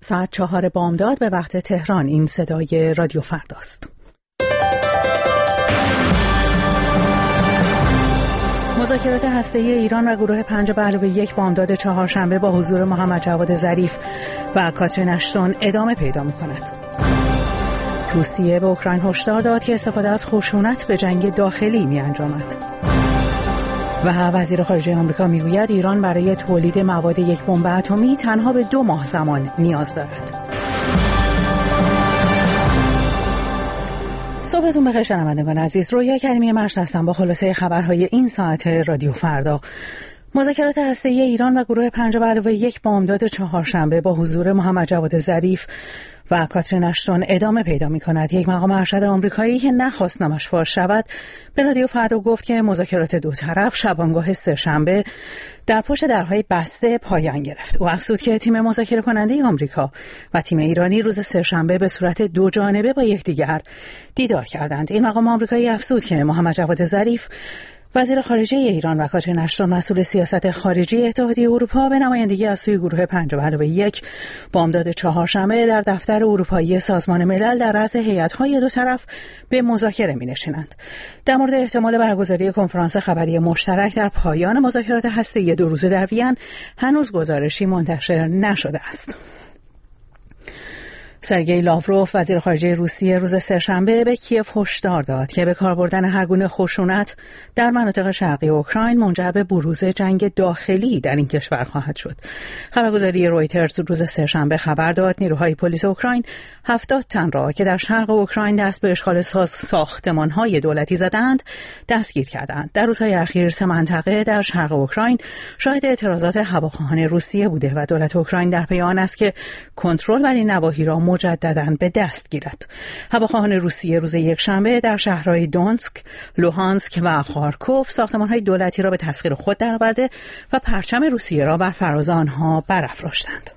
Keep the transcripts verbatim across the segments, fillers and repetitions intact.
ساعت چهار بامداد به وقت تهران. این صدای رادیو فرداست. مذاکرات هسته‌ای ایران و گروه پنج به علاوه یک بامداد چهارشنبه با حضور محمد جواد ظریف و کاترین اشتون ادامه پیدا می‌کند. روسیه به اوکراین هشدار داد که استفاده از خشونت به جنگ داخلی می‌انجامد. و وزیر خارجه آمریکا میگوید ایران برای تولید مواد یک بمب اتمی تنها به دو ماه زمان نیاز دارد. صبحتون بخیر شنوندگان عزیز. رویا کریمی مشت هستم با خلاصه خبرهای این ساعت رادیو فردا. مذاکرات هسته‌ای ایران و گروه پنج به علاوه یک بامداد چهارشنبه با حضور محمد جواد ظریف و کاترین اشتون ادامه پیدا می‌کند. یک مقام ارشد آمریکایی که نخواست نامش فاش شود به رادیو فردا گفت که مذاکرات دو طرف شبانگاه سه‌شنبه در پشت درهای بسته پایان گرفت. او افزود که تیم مذاکره کننده آمریکا و تیم ایرانی روز سه‌شنبه به صورت دو جانبه با یکدیگر دیدار کردند. این مقام آمریکایی افزود که محمد جواد ظریف وزیر خارجه ایران و کاترین اشتون مسئول سیاست خارجی اتحادیه اروپا به نمایندگی از سوی گروه پنج به علاوه یک بامداد چهارشنبه در دفتر اروپایی سازمان ملل در رأس هیئت‌های دو طرف به مذاکره می‌نشینند. در مورد احتمال برگزاری کنفرانس خبری مشترک در پایان مذاکرات هسته‌ای دو روزه در وین هنوز گزارشی منتشر نشده است. سرگئی لاوروف وزیر خارجه روسیه روز سه‌شنبه به کیف هشدار داد که به کار بردن هر گونه خشونت در مناطق شرقی اوکراین منجر به بروز جنگ داخلی در این کشور خواهد شد. خبرگزاری رویترز روز سه‌شنبه خبر داد نیروهای پلیس اوکراین هفتاد تن را که در شرق اوکراین دست به اشغال ساختمان‌های دولتی زدند دستگیر کردند. در روزهای اخیر سه منطقه در شرق اوکراین شاهد اعتراضات هواخواهان روسیه بوده و دولت اوکراین در پی آن است که کنترل بر این نواحی را مجدداً به دست گیرد. هواخواهان روسیه روز یکشنبه در شهرهای دونسک، لوهانسک و خارکوف ساختمان‌های دولتی را به تسخیر خود درآورده و پرچم روسیه را بر فراز آنها برافراشتند.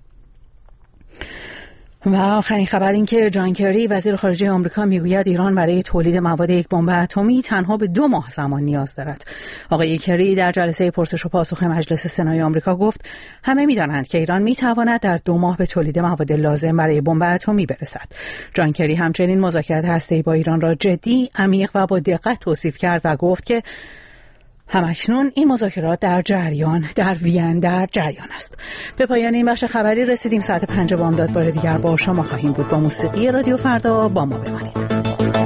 و آخرین خبر این که جان کری وزیر خارجه آمریکا میگوید ایران برای تولید مواد یک بمب اتمی تنها به دو ماه زمان نیاز دارد. آقای کری در جلسه پرسش و پاسخ مجلس سنای آمریکا گفت همه می‌دانند که ایران می‌تواند در دو ماه به تولید مواد لازم برای بمب اتمی برسد. جان کری همچنین مذاکرات هسته‌ای با ایران را جدی، عمیق و با دقت توصیف کرد و گفت که همکنون این مذاکرات در جریان در وین در جریان است. به پایان این بخش خبری رسیدیم. ساعت پنج بامداد بار دیگر با شما خواهیم بود. با موسیقی رادیو فردا با ما بمانید.